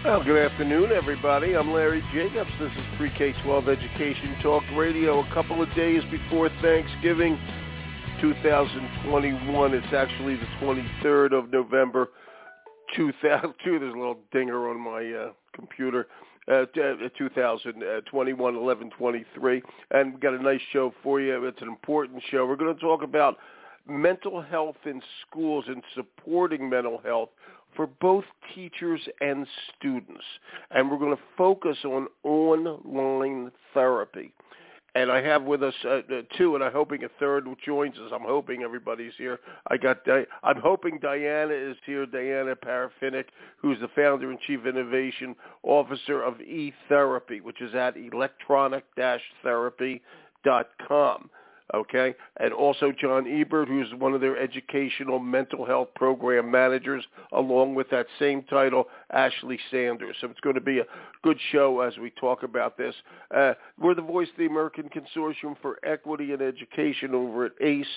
Well, good afternoon, everybody. I'm Larry Jacobs. This is Pre-K-12 Education Talk Radio. A couple of days before Thanksgiving 2021. It's actually the 23rd of November 2002. There's a little dinger on my computer. 2021, 11/23. And we've got a nice show for you. It's an important show. We're going to talk about mental health in schools and supporting mental health for both teachers and students. And we're going to focus on online therapy. And I have with us two, and I'm hoping a third joins us. I'm hoping everybody's here. I'm hoping Diana is here, Diana Parafinick, who's the founder and chief innovation officer of eTherapy, which is at electronic-therapy.com. Okay, and also John Ebert, who's one of their educational mental health program managers, along with that same title, Ashley Sanders. So it's going to be a good show as we talk about this. We're the voice of the American Consortium for Equity in Education over at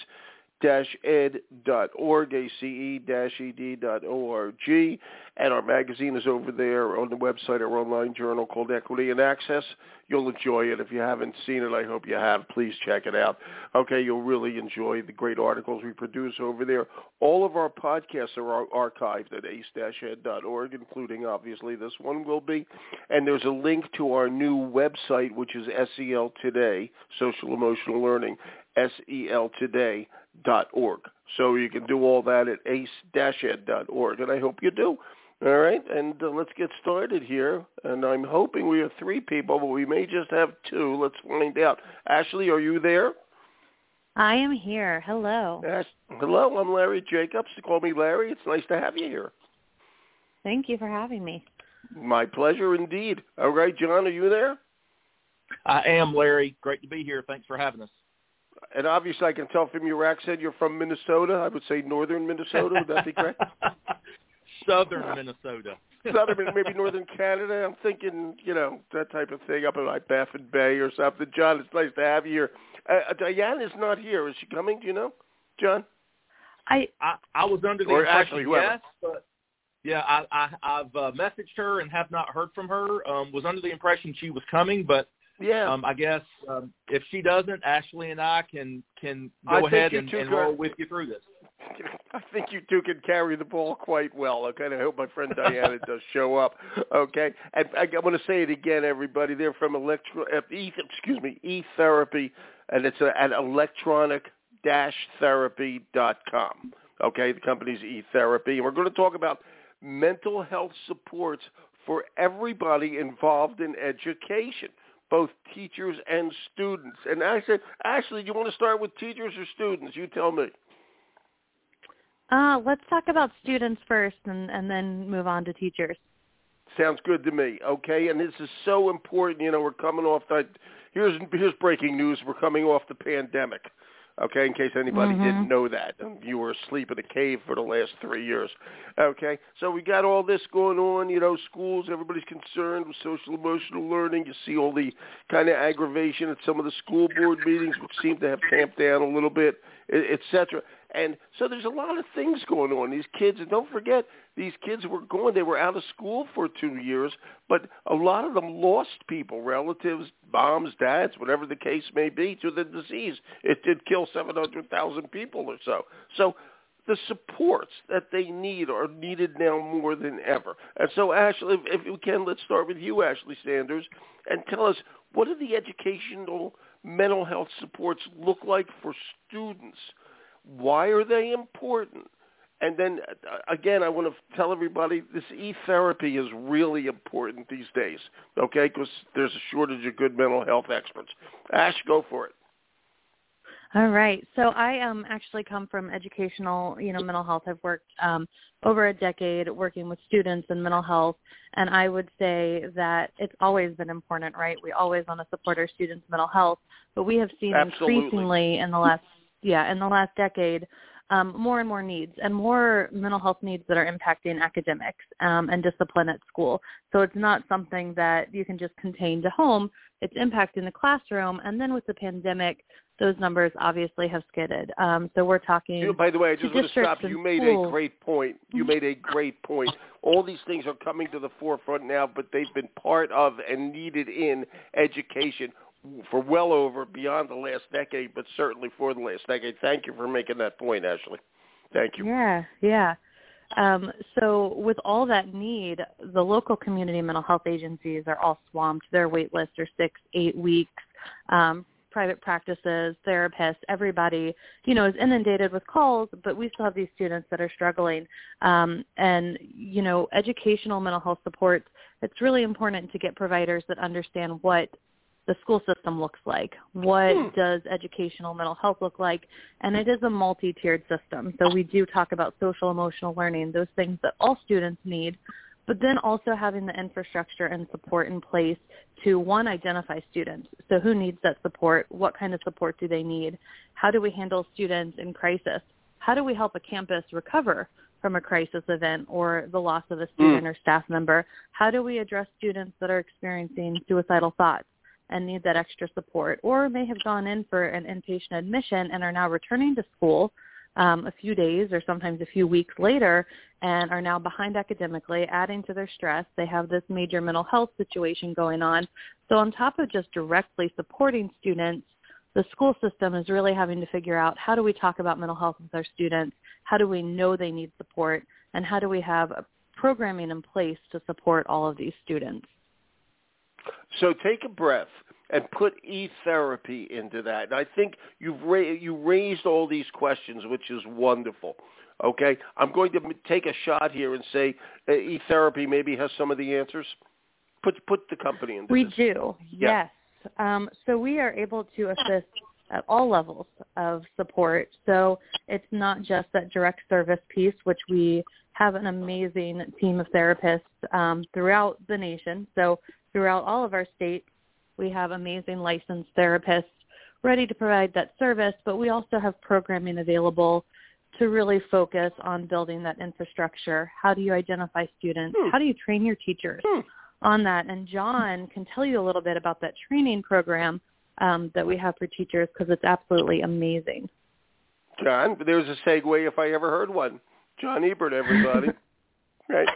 ACE-ed.org, ACE-ed.org, and our magazine is over there on the website, our online journal called Equity and Access. You'll enjoy it. If you haven't seen it, I hope you have. Please check it out. Okay, you'll really enjoy the great articles we produce over there. All of our podcasts are archived at ace-ed.org, including, obviously, this one will be. And there's a link to our new website, which is SEL Today, Social Emotional Learning, SELtoday.org. So you can do all that at ace-ed.org, and I hope you do. All right, and let's get started here. And I'm hoping we have three people, but we may just have two. Let's find out. Ashley, are you there? I am here. Hello. Hello, I'm Larry Jacobs. Call me Larry. It's nice to have you here. Thank you for having me. My pleasure indeed. All right, John, are you there? I am, Larry. Great to be here. Thanks for having us. And obviously I can tell from your accent you're from Minnesota. I would say northern Minnesota. Would that be correct? Southern Minnesota. Southern, maybe northern Canada. I'm thinking, that type of thing up in like Baffin Bay or something. John, it's nice to have you here. Diane is not here. Is she coming? Do you know, John? I was under the impression, Ashley, yes, but yeah, I've messaged her and have not heard from her. Was under the impression she was coming, but yeah, I guess if she doesn't, Ashley and I can go ahead and roll with you through this. I think you two can carry the ball quite well. Okay, I hope my friend Diana does show up. Okay, and I want to say it again, everybody. They're from eTherapy, and it's at electronic-therapy.com. Okay, the company's eTherapy, and we're going to talk about mental health supports for everybody involved in education, both teachers and students. And I said, Ashley, do you want to start with teachers or students? You tell me. Let's talk about students first and then move on to teachers. Sounds good to me. Okay, and this is so important. We're coming off that. Here's breaking news. We're coming off the pandemic. Okay, in case anybody didn't know that. You were asleep in a cave for the last 3 years. Okay, so we got all this going on, schools, everybody's concerned with social emotional learning. You see all the kind of aggravation at some of the school board meetings, which seem to have tamped down a little bit, et cetera. And so there's a lot of things going on. These kids, and don't forget, these kids they were out of school for 2 years, but a lot of them lost people, relatives, moms, dads, whatever the case may be, to the disease. It did kill 700,000 people or so. So the supports that they need are needed now more than ever. And so, Ashley, if we can, let's start with you, Ashley Sanders, and tell us, what do the educational mental health supports look like for students? Why are they important? And then, again, I want to tell everybody this eTherapy is really important these days, okay, because there's a shortage of good mental health experts. Ash, go for it. All right. So I actually come from educational, mental health. I've worked over a decade working with students in mental health, and I would say that it's always been important, right? We always want to support our students' mental health, but we have seen increasingly in the last decade more and more needs and more mental health needs that are impacting academics and discipline at school. So it's not something that you can just contain to home. It's impacting the classroom. And then with the pandemic, those numbers obviously have skidded. So we're talking. By the way, I just want to stop. You made a great point. You Mm-hmm. made a great point. All these things are coming to the forefront now, but they've been part of and needed in education for well over beyond the last decade, but certainly for the last decade. Thank you for making that point, Ashley. Thank you. Yeah. So with all that need, the local community mental health agencies are all swamped. Their wait lists are 6-8 weeks. Private practices, therapists, everybody, is inundated with calls, but we still have these students that are struggling. And, educational mental health support, it's really important to get providers that understand what the school system looks like. What does educational mental health look like? And it is a multi-tiered system. So we do talk about social emotional learning, those things that all students need, but then also having the infrastructure and support in place to, one, identify students. So who needs that support? What kind of support do they need? How do we handle students in crisis? How do we help a campus recover from a crisis event or the loss of a student or staff member? How do we address students that are experiencing suicidal thoughts and need that extra support, or may have gone in for an inpatient admission and are now returning to school a few days or sometimes a few weeks later and are now behind academically, adding to their stress. They have this major mental health situation going on. So on top of just directly supporting students, the school system is really having to figure out, how do we talk about mental health with our students? How do we know they need support? And how do we have programming in place to support all of these students? So take a breath and put e-therapy into that. And I think you raised all these questions, which is wonderful. Okay? I'm going to take a shot here and say e-therapy maybe has some of the answers. Put the company into this. We do, yeah. Yes. So we are able to assist at all levels of support. So it's not just that direct service piece, which we have an amazing team of therapists throughout the nation. So throughout all of our states, we have amazing licensed therapists ready to provide that service, but we also have programming available to really focus on building that infrastructure. How do you identify students? How do you train your teachers on that? And John can tell you a little bit about that training program that we have for teachers, because it's absolutely amazing. John, there's a segue if I ever heard one. John Ebert, everybody. Right.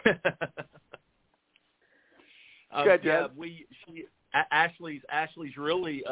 Ashley's really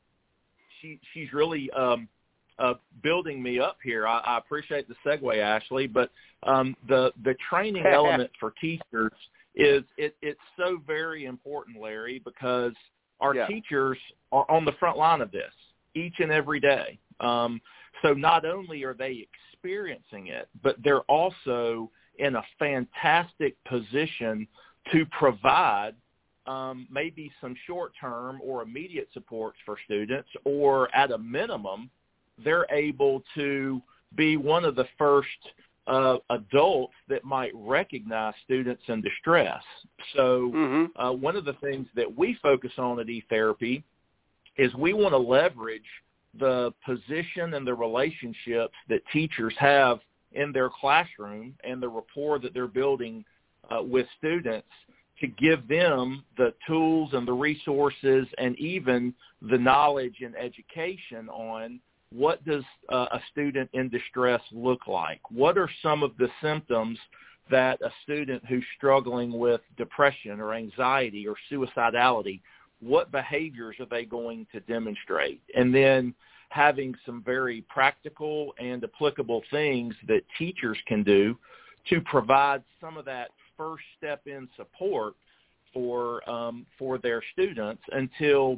she's really building me up here. I appreciate the segue, Ashley, but the training element for teachers is it's so very important, Larry, because our teachers are on the front line of this each and every day. So not only are they experiencing it, but they're also in a fantastic position to provide maybe some short-term or immediate supports for students, or at a minimum, they're able to be one of the first adults that might recognize students in distress. So one of the things that we focus on at eTherapy is we want to leverage the position and the relationships that teachers have in their classroom and the rapport that they're building with students to give them the tools and the resources and even the knowledge and education on what does a student in distress look like? What are some of the symptoms that a student who's struggling with depression or anxiety or suicidality, what behaviors are they going to demonstrate? And then having some very practical and applicable things that teachers can do to provide some of that first step in support for their students until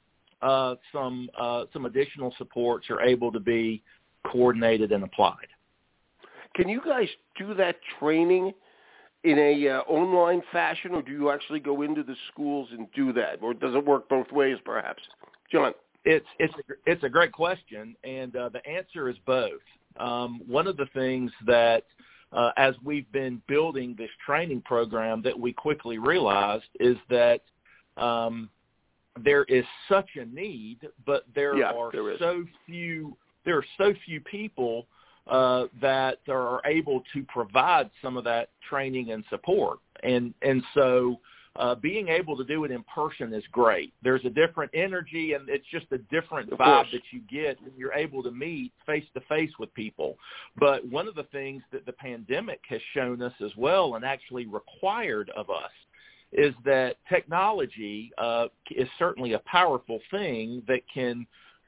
some additional supports are able to be coordinated and applied. Can you guys do that training in a online fashion, or do you actually go into the schools and do that, or does it work both ways, perhaps? John? It's a great question, and the answer is both. One of the things that as we've been building this training program that we quickly realized is that there is such a need, but there are so few people that are able to provide some of that training and support. And so being able to do it in person is great. There's a different energy, and it's just a different vibe that you get when you're able to meet face-to-face with people. But one of the things that the pandemic has shown us as well, and actually required of us, is that technology is certainly a powerful thing that can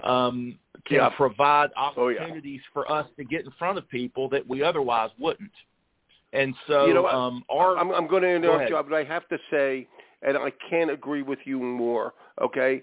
provide opportunities for us to get in front of people that we otherwise wouldn't. And so, I'm going to interrupt you, but I have to say, and I can't agree with you more. Okay,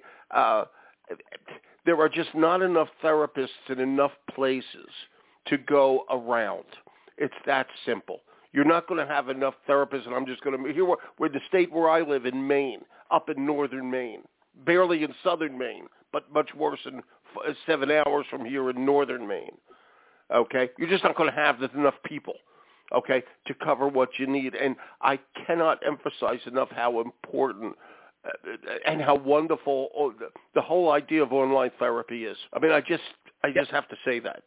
there are just not enough therapists in enough places to go around. It's that simple. You're not going to have enough therapists, and I'm just going to here where the state where I live in Maine, up in northern Maine, barely in southern Maine, but much worse in 7 hours from here in northern Maine. Okay, you're just not going to have enough people. Okay, to cover what you need. And I cannot emphasize enough how important and how wonderful the whole idea of online therapy is. I mean, I just have to say that.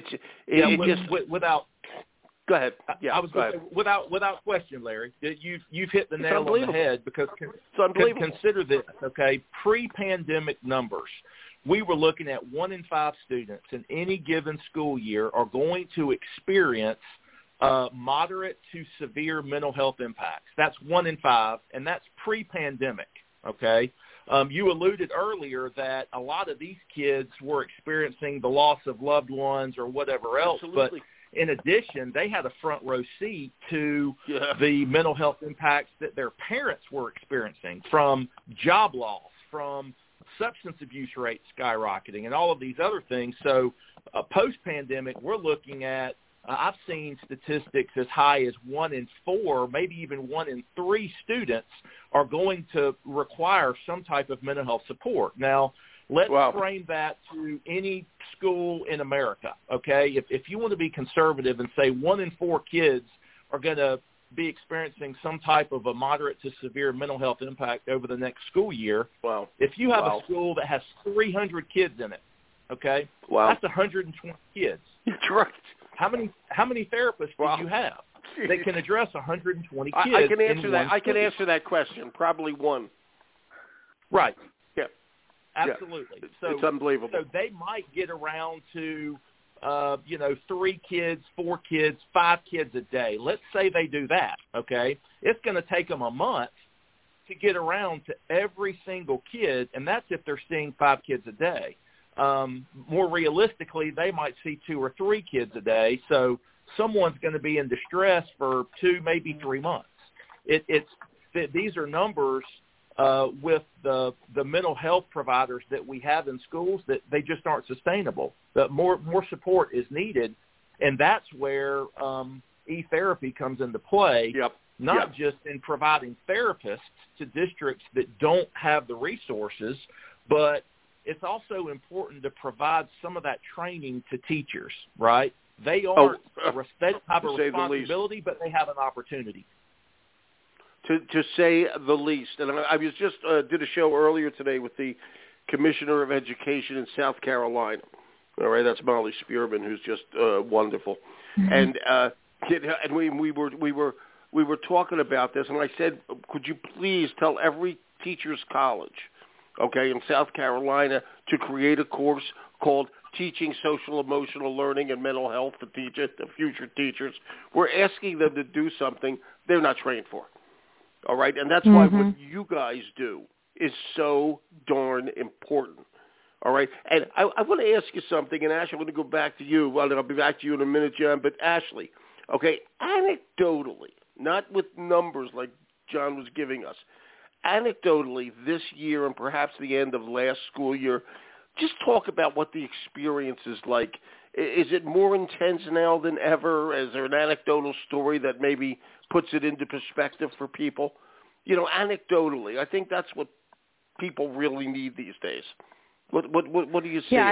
Without. Go ahead. Yeah, I was going to say, without question, Larry, you've hit the nail on the head, because consider this, okay, pre-pandemic numbers. We were looking at 1 in 5 students in any given school year are going to experience moderate to severe mental health impacts. That's 1 in 5, and that's pre-pandemic, okay? You alluded earlier that a lot of these kids were experiencing the loss of loved ones or whatever else, Absolutely. But in addition, they had a front row seat to the mental health impacts that their parents were experiencing, from job loss, from substance abuse rates skyrocketing, and all of these other things. So post-pandemic, we're looking at I've seen statistics as high as 1 in 4, maybe even 1 in 3 students are going to require some type of mental health support. Now, let's frame that to any school in America, okay? If you want to be conservative and say 1 in 4 kids are going to be experiencing some type of a moderate to severe mental health impact over the next school year, if you have a school that has 300 kids in it, okay, that's 120 kids. That's right. How many therapists do you have that can address 120 kids? I can answer that. I can answer that question. Probably 1. Right. Yeah. Absolutely. Yeah. It's unbelievable. So they might get around to 3 kids, 4 kids, 5 kids a day. Let's say they do that. Okay. It's going to take them a month to get around to every single kid, and that's if they're seeing 5 kids a day. More realistically, they might see 2 or 3 kids a day, so someone's going to be in distress for 2, maybe 3 months. These are numbers with the mental health providers that we have in schools that they just aren't sustainable. But more support is needed, and that's where e-therapy comes into play. Not just in providing therapists to districts that don't have the resources, but it's also important to provide some of that training to teachers, right? They aren't they have a responsibility, but they have an opportunity. To say the least. And I was just did a show earlier today with the Commissioner of Education in South Carolina. All right, that's Molly Spearman, who's just wonderful. Mm-hmm. And we were talking about this, and I said, could you please tell every teacher's college, okay, in South Carolina, to create a course called Teaching Social Emotional Learning and Mental Health for future teachers. We're asking them to do something they're not trained for, all right? And that's why what you guys do is so darn important, all right? And I want to ask you something, and Ashley, I'm going to go back to you. Well, I'll be back to you in a minute, John, but Ashley, okay, anecdotally, not with numbers like John was giving us, anecdotally, this year and perhaps the end of last school year, just talk about what the experience is like. Is it more intense now than ever? Is there an anecdotal story that maybe puts it into perspective for people? Anecdotally, I think that's what people really need these days. What do you see? Yeah,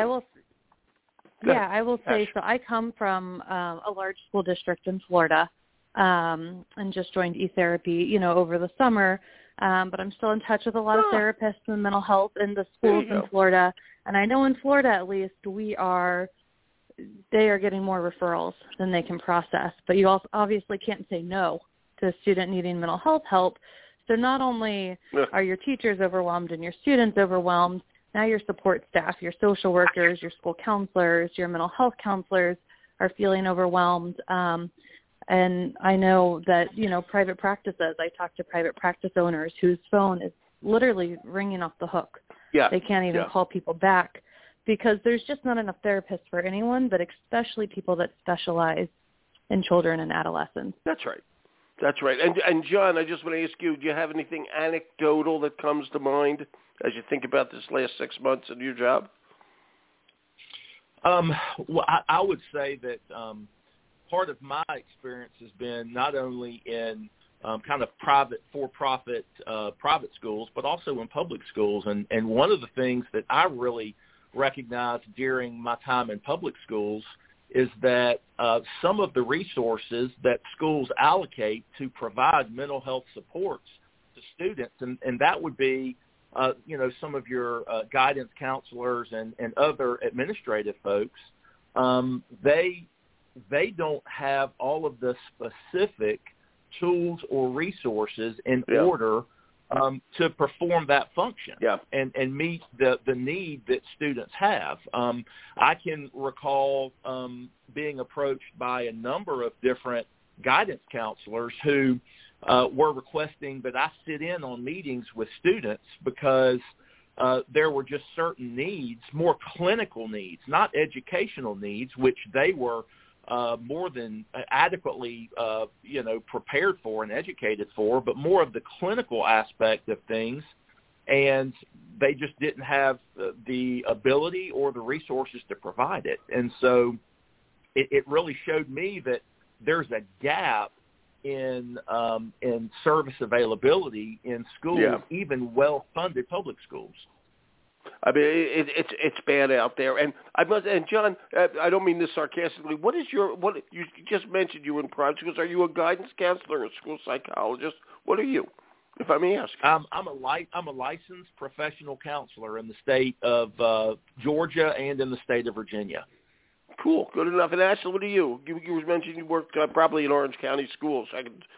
I will say, so I come from a large school district in Florida and just joined e-therapy, over the summer. But I'm still in touch with a lot of therapists and mental health in the schools in Florida. And I know in Florida, at least, we are they are getting more referrals than they can process. But you also obviously can't say no to a student needing mental health help. So not only are your teachers overwhelmed and your students overwhelmed, now your support staff, your social workers, your school counselors, your mental health counselors are feeling overwhelmed. And I know that, private practices, I talk to private practice owners whose phone is literally ringing off the hook. Yeah. They can't even call people back because there's just not enough therapists for anyone, but especially people that specialize in children and adolescents. That's right. That's right. And John, I just want to ask you, do you have anything anecdotal that comes to mind as you think about this last 6 months of your job? Well, I would say that part of my experience has been not only in kind of private, for-profit private schools, but also in public schools. And one of the things that I really recognized during my time in public schools is that some of the resources that schools allocate to provide mental health supports to students, and that would be, some of your guidance counselors and other administrative folks, they don't have all of the specific tools or resources in order to perform that function and meet the need that students have. I can recall being approached by a number of different guidance counselors who were requesting that I sit in on meetings with students because there were just certain needs, more clinical needs, not educational needs, which they were more than adequately, prepared for and educated for, but more of the clinical aspect of things. And they just didn't have the ability or the resources to provide it. And so it really showed me that there's a gap in service availability in schools, even well-funded public schools. I mean, it's bad out there, and John, I don't mean this sarcastically. What you just mentioned? You were in private schools. Are you a guidance counselor, a school psychologist? What are you, if I may ask? I'm a licensed professional counselor in the state of Georgia and in the state of Virginia. Cool, good enough. And Ashley, what are you? You mentioned you worked probably in Orange County schools.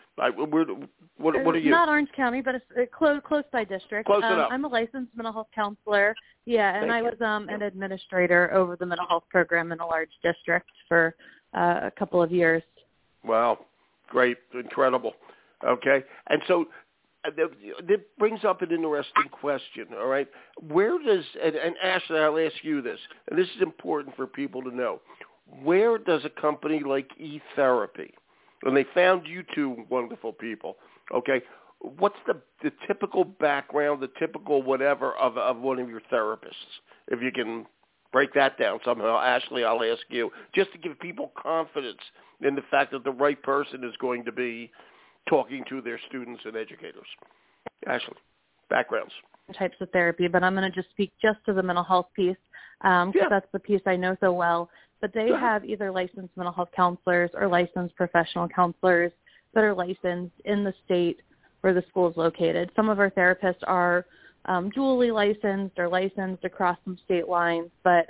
What are you? Not Orange County, but it's close by district. Close enough. I'm a licensed mental health counselor. Yeah, and I was an administrator over the mental health program in a large district for a couple of years. Wow, great, incredible. Okay, and so that brings up an interesting question. All right, where does and Ashley, I'll ask you this, and this is important for people to know. Where does a company like eTherapy, and they found you two wonderful people, okay, what's the typical background, the typical whatever of one of your therapists? If you can break that down somehow, Ashley, I'll ask you, just to give people confidence in the fact that the right person is going to be talking to their students and educators. Ashley, backgrounds. Types of therapy, but I'm going to just speak just to the mental health piece because that's the piece I know so well. But they have either licensed mental health counselors or licensed professional counselors that are licensed in the state where the school is located. Some of our therapists are dually licensed or licensed across some state lines, but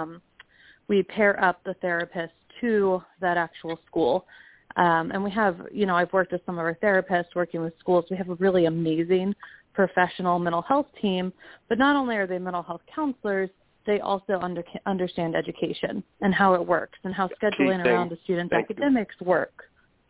we pair up the therapist to that actual school. And we have, I've worked with some of our therapists working with schools. We have a really amazing professional mental health team, but not only are they mental health counselors, they also understand education and how it works and how scheduling around the students' academics work.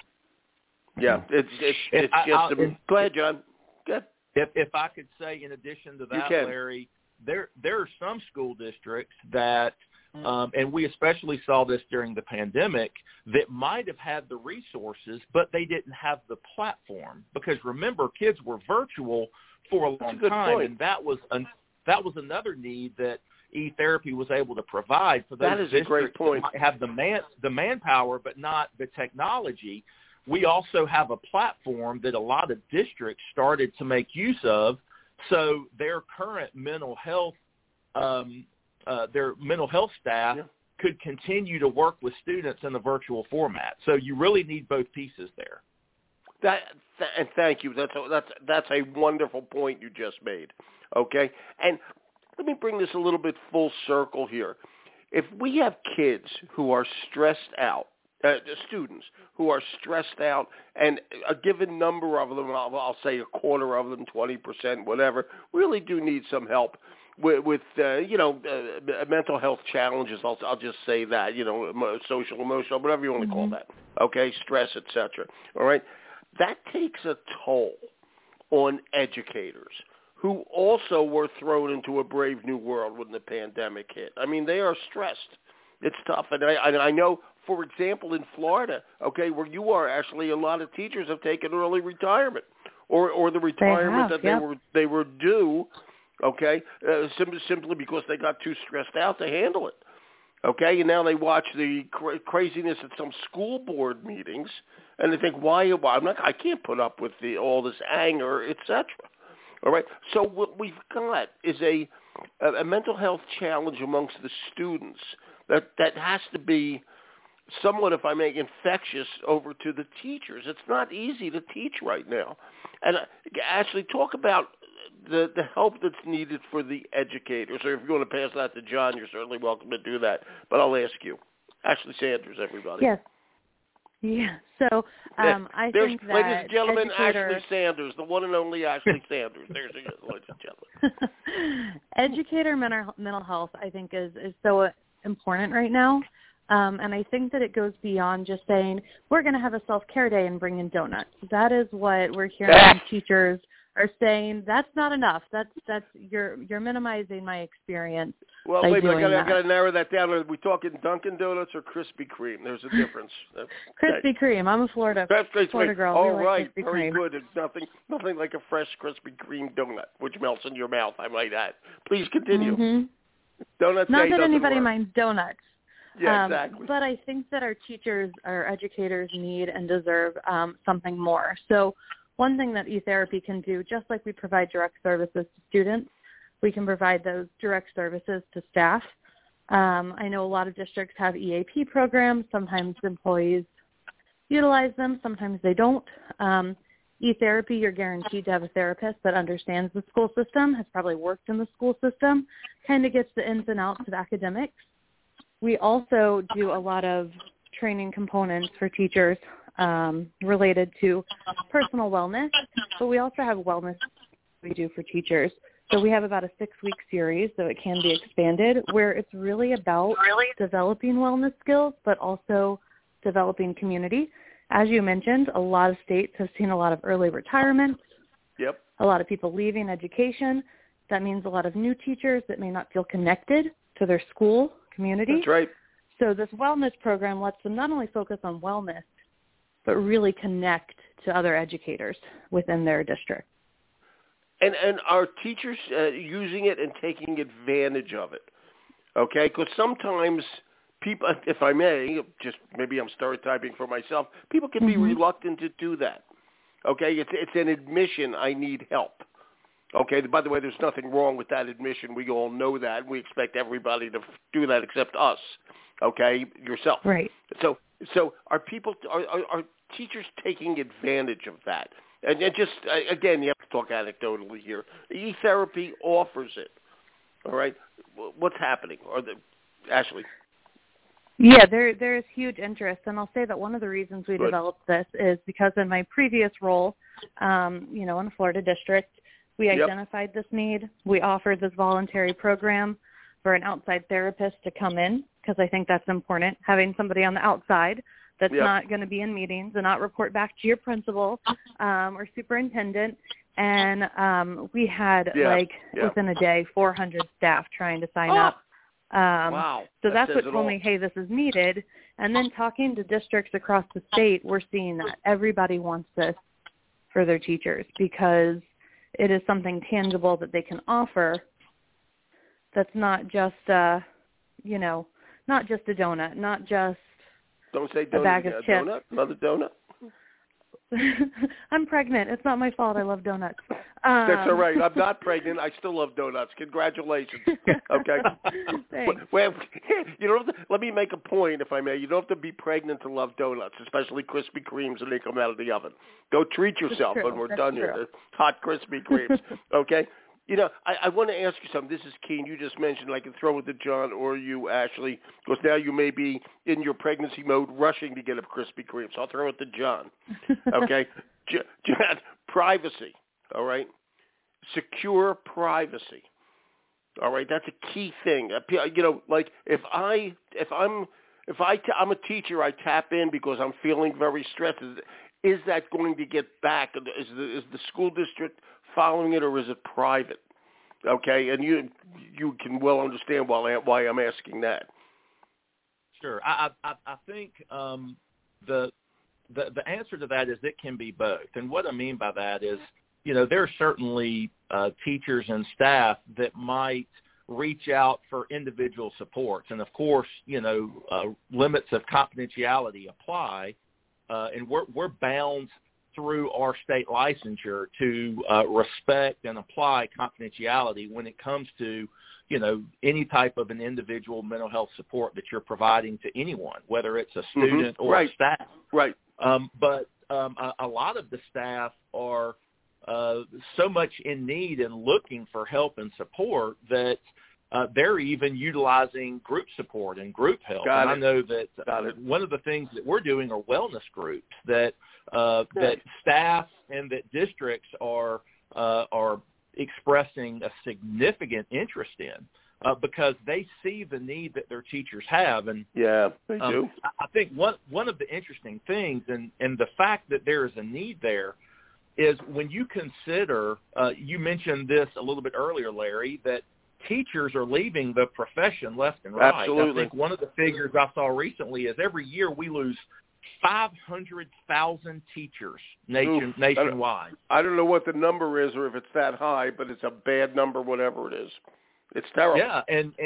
Yeah, it's just go ahead, John. Go ahead. If I could say, in addition to that, Larry, there are some school districts that, and we especially saw this during the pandemic, that might have had the resources, but they didn't have the platform. Because remember, kids were virtual for a long time, and that was another need that eTherapy was able to provide for those districts that might have the manpower but not the technology. We also have a platform that a lot of districts started to make use of, so their current mental health staff could continue to work with students in the virtual format. So you really need both pieces there. And thank you. That's a wonderful point you just made. Okay, and let me bring this a little bit full circle here. if we have kids who are stressed out, students who are stressed out, and a given number of them, I'll say a quarter of them, 20%, whatever, really do need some help with mental health challenges. I'll just say that, social, emotional, whatever you want to call that. Okay, stress, etc. All right, that takes a toll on educators who also were thrown into a brave new world when the pandemic hit. I mean, they are stressed. It's tough, and I know, for example, in Florida, okay, where you are, actually, a lot of teachers have taken early retirement, or the retirement they were due, okay, simply because they got too stressed out to handle it, okay, and now they watch the craziness at some school board meetings, and they think, why I can't put up with all this anger, etc. All right, so what we've got is a mental health challenge amongst the students that has to be somewhat, if I may, infectious over to the teachers. It's not easy to teach right now. And Ashley, talk about the help that's needed for the educators. Or if you want to pass that to John, you're certainly welcome to do that. But I'll ask you. Ashley Sanders, everybody. Yes. Yeah. So I think that, ladies and gentlemen, educator... Ashley Sanders, the one and only Ashley Sanders. There's ladies and gentlemen. Educator mental health, I think, is so important right now. And I think that it goes beyond just saying, we're going to have a self-care day and bring in donuts. That is what we're hearing teachers are saying. That's not enough. You're minimizing my experience. Well, wait a minute. I got to narrow that down. Are we talking Dunkin' Donuts or Krispy Kreme? There's a difference. Krispy Kreme. I'm a Florida girl. All right. Like Very good. It's nothing like a fresh Krispy Kreme donut, which melts in your mouth, I might add. Please continue. Mm-hmm. Donuts. Not that anybody minds donuts. Yeah, exactly. But I think that our teachers, our educators need and deserve something more. So one thing that eTherapy can do, just like we provide direct services to students, we can provide those direct services to staff. I know a lot of districts have EAP programs. Sometimes employees utilize them. Sometimes they don't. eTherapy, you're guaranteed to have a therapist that understands the school system, has probably worked in the school system, kind of gets the ins and outs of academics. We also do a lot of training components for teachers related to personal wellness, but we also have wellness we do for teachers. So we have about a 6-week series, so it can be expanded, where it's really about developing wellness skills, but also developing community. As you mentioned, a lot of states have seen a lot of early retirement. Yep. A lot of people leaving education. That means a lot of new teachers that may not feel connected to their school community. That's right. So this wellness program lets them not only focus on wellness, but really connect to other educators within their district. And are teachers using it and taking advantage of it? Okay, because sometimes people, if I may, just maybe I'm stereotyping for myself, people can be reluctant to do that. Okay, it's an admission, I need help. Okay, by the way, there's nothing wrong with that admission. We all know that. We expect everybody to do that except us. Okay, yourself. Right. So are teachers taking advantage of that? And just, again, you have to talk anecdotally here. eTherapy offers it. All right? What's happening? Ashley? Yeah, there is huge interest, and I'll say that one of the reasons we developed this is because in my previous role, in the Florida district, we identified this need. We offered this voluntary program for an outside therapist to come in, because I think that's important, having somebody on the outside that's not going to be in meetings and not report back to your principal or superintendent. And we had, within a day, 400 staff trying to sign up. Wow. So that's what told me, hey, this is needed. And then talking to districts across the state, we're seeing that everybody wants this for their teachers because it is something tangible that they can offer that's not just, not just a donut, not just Don't say donut, a bag of chips. Donut? Another donut? I'm pregnant. It's not my fault. I love donuts. That's all right. I'm not pregnant. I still love donuts. Congratulations. Okay. Thanks. Well, you don't have to, let me make a point, if I may. You don't have to be pregnant to love donuts, especially Krispy Kremes when they come out of the oven. Go treat yourself when we're done here. The hot Krispy Kremes. Okay. I want to ask you something. This is Keen. You just mentioned I can throw it to John or you, Ashley, because now you may be in your pregnancy mode rushing to get a Krispy Kreme. So I'll throw it to John. Okay? John, privacy, all right? Secure privacy. All right? That's a key thing. Like I'm a teacher, I tap in because I'm feeling very stressed. Is that going to get back? Is the school district following it, or is it private? Okay, and you can well understand why I'm asking that. Sure, I think the answer to that is it can be both. And what I mean by that is, there are certainly teachers and staff that might reach out for individual supports, and of course, limits of confidentiality apply, and we're bound through our state licensure to respect and apply confidentiality when it comes to, any type of an individual mental health support that you're providing to anyone, whether it's a student or a staff. Right. But a lot of the staff are so much in need and looking for help and support that they're even utilizing group support and group help. I know that one of the things that we're doing are wellness groups that staff and that districts are expressing a significant interest in because they see the need that their teachers have. And yeah, they do. I think one of the interesting things and the fact that there is a need there is when you consider, you mentioned this a little bit earlier, Larry, that teachers are leaving the profession left and right. Absolutely. I think one of the figures I saw recently is every year we lose 500,000 teachers nationwide. I don't know what the number is or if it's that high, but it's a bad number, whatever it is. It's terrible. Yeah,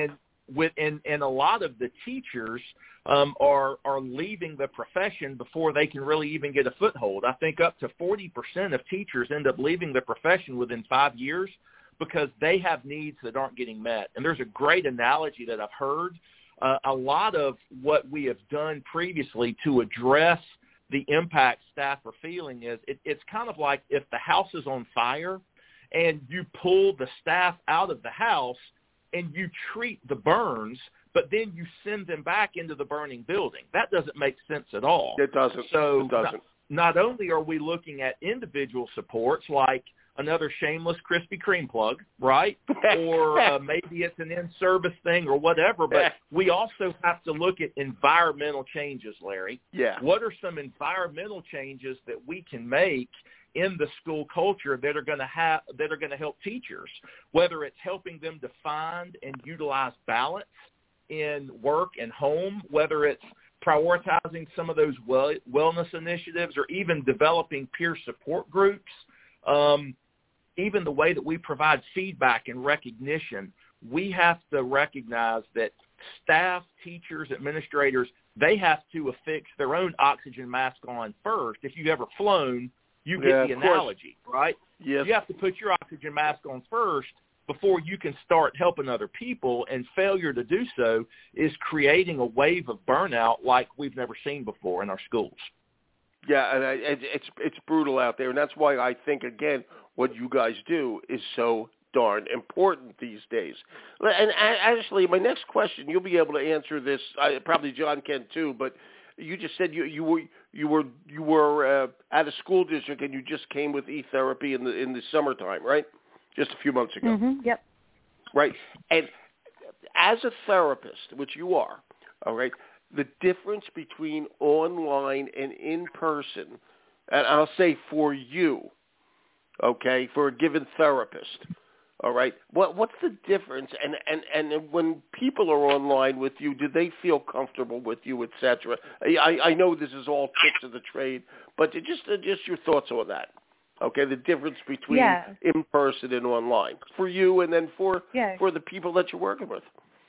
and a lot of the teachers are leaving the profession before they can really even get a foothold. I think up to 40% of teachers end up leaving the profession within 5 years because they have needs that aren't getting met. And there's a great analogy that I've heard. A lot of what we have done previously to address the impact staff are feeling is it's kind of like if the house is on fire and you pull the staff out of the house and you treat the burns, but then you send them back into the burning building. That doesn't make sense at all. It doesn't. So it doesn't. Not only are we looking at individual supports like another shameless Krispy Kreme plug, right? Or maybe it's an in-service thing or whatever, but we also have to look at environmental changes, Larry. Yeah. What are some environmental changes that we can make in the school culture that are going to help teachers, whether it's helping them to find and utilize balance in work and home, whether it's prioritizing some of those wellness initiatives or even developing peer support groups, even the way that we provide feedback and recognition. We have to recognize that staff, teachers, administrators, they have to affix their own oxygen mask on first. If you've ever flown, you get the analogy, right? Yes. You have to put your oxygen mask on first before you can start helping other people, and failure to do so is creating a wave of burnout like we've never seen before in our schools. Yeah, and it's brutal out there, and that's why I think, again, what you guys do is so darn important these days. And actually, my next question, you'll be able to answer this. Probably John can too, but you just said you were at a school district and you just came with e-therapy in the summertime, right? Just a few months ago. Mm-hmm, yep. Right. And as a therapist, which you are, all right, the difference between online and in-person, and I'll say for you, okay, for a given therapist, all right, what's the difference? And when people are online with you, do they feel comfortable with you, et cetera? I know this is all tricks of the trade, but just your thoughts on that. Okay, the difference between in-person and online for you and then for the people that you're working with.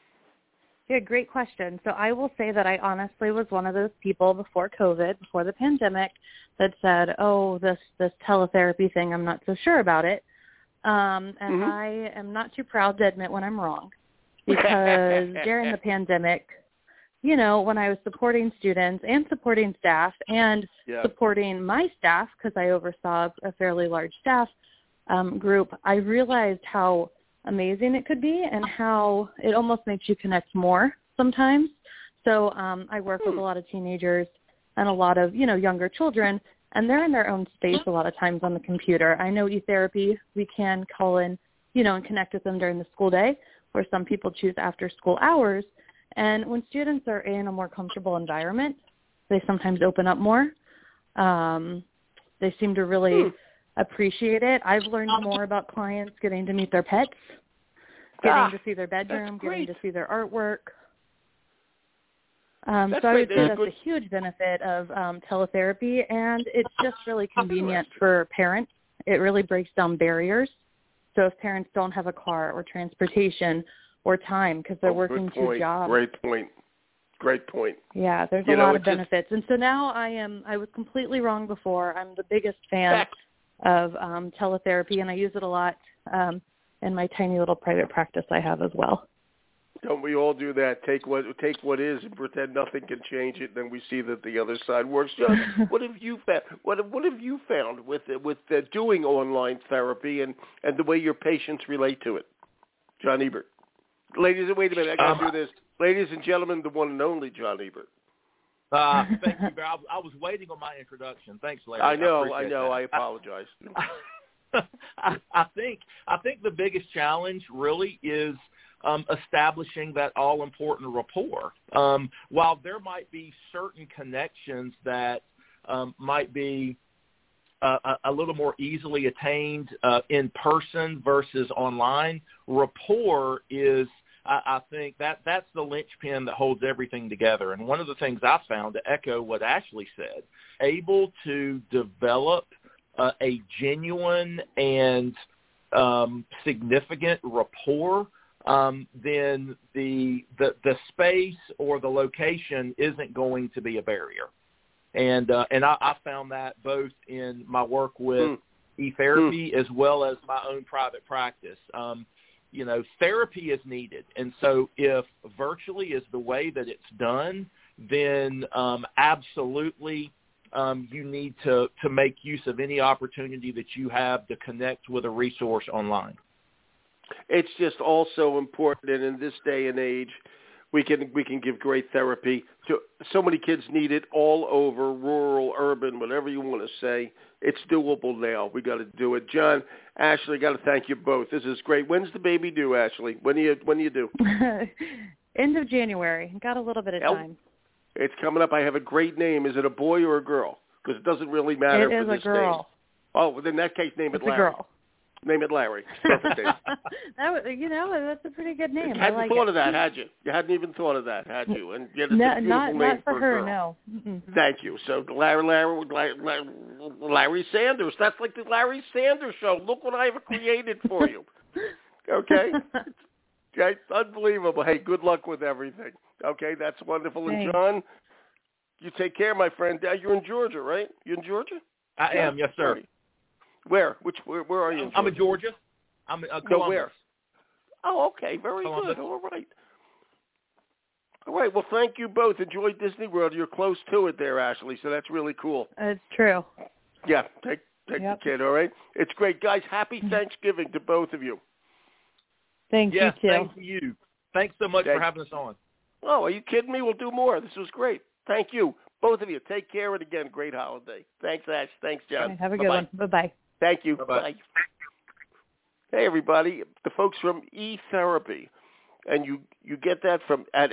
Yeah, great question. So I will say that I honestly was one of those people before COVID, before the pandemic, that said, oh, this teletherapy thing, I'm not so sure about it. And I am not too proud to admit when I'm wrong, because during the pandemic, you know, when I was supporting students and supporting staff and supporting my staff, because I oversaw a fairly large staff, group, I realized how amazing it could be and how it almost makes you connect more sometimes. So I work with a lot of teenagers and a lot of, younger children, and they're in their own space a lot of times on the computer. I know eTherapy, we can call in, and connect with them during the school day, or some people choose after school hours. And when students are in a more comfortable environment, they sometimes open up more. They seem to really appreciate it. I've learned more about clients getting to meet their pets, getting to see their bedroom, getting to see their artwork. So I would say that's a huge benefit of teletherapy, and it's just really convenient for parents. It really breaks down barriers. So if parents don't have a car or transportation or time because they're working two jobs. Great point. Yeah, there's a lot of benefits. And so now I was completely wrong before. I'm the biggest fan of teletherapy, and I use it a lot in my tiny little private practice I have as well. Don't we all do that? Take what is and pretend nothing can change it, then we see that the other side works. John, what have you found? What have you found with doing online therapy and the way your patients relate to it? John Ebert. Ladies, wait a minute, I got to do this. Ladies and gentlemen, the one and only John Ebert. Thank you, Bear. I was waiting on my introduction. Thanks, Larry. I know. I apologize. I think the biggest challenge really is establishing that all-important rapport. While there might be certain connections that might be a little more easily attained in person versus online, rapport is, I think, that's the linchpin that holds everything together. And one of the things I found, to echo what Ashley said, able to develop a genuine and significant rapport, then the space or the location isn't going to be a barrier. And I found that both in my work with eTherapy as well as my own private practice. Therapy is needed. And so if virtually is the way that it's done, then absolutely you need to make use of any opportunity that you have to connect with a resource online. It's just also important, and in this day and age, we can give great therapy to so many kids need it all over, rural, urban, whatever you want to say. It's doable now. We got to do it. John, Ashley, got to thank you both. This is great. When's the baby due, Ashley? When do you do? End of January. Got a little bit of time. It's coming up. I have a great name. Is it a boy or a girl? Because it doesn't really matter for this It is a girl. Name. Oh, well, in that case, name it Larry. It's a girl. Name it Larry. Perfect name. That's a pretty good name. You hadn't thought of that, had you? You hadn't even thought of that, had you? And yet it's a beautiful name not for her, a girl. no. Mm-mm. Thank you. So Larry Sanders. That's like the Larry Sanders show. Look what I've created for you. Okay? Okay, unbelievable. Hey, good luck with everything. Okay, that's wonderful. Thanks. And John, you take care, my friend. You're in Georgia, right? You in Georgia? I am, yes, sir. Where? Where are you in Georgia? I'm in Georgia. I'm in Columbus. No, where? Oh, okay. Very Columbus. Good. All right. All right. Well, thank you both. Enjoy Disney World. You're close to it there, Ashley, so that's really cool. It's true. Yeah. Take the kid, all right? It's great. Guys, happy Thanksgiving to both of you. Thank you, too. Thank you. Thanks so much for having us on. Oh, are you kidding me? We'll do more. This was great. Thank you. Both of you. Take care, and again, great holiday. Thanks, Ash. Thanks, John. Okay, have a good one. Bye-bye. Thank you. Bye-bye. Bye. Hey, everybody. The folks from eTherapy. And you get that from at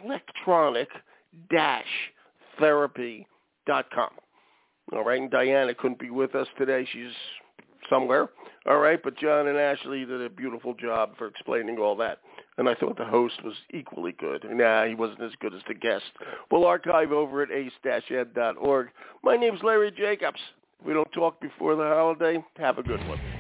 electronic-therapy.com. All right, and Diana couldn't be with us today. She's somewhere. All right, but John and Ashley did a beautiful job for explaining all that. And I thought the host was equally good. Nah, he wasn't as good as the guest. We'll archive over at ace-ed.org. My name's Larry Jacobs. If we don't talk before the holiday, have a good one.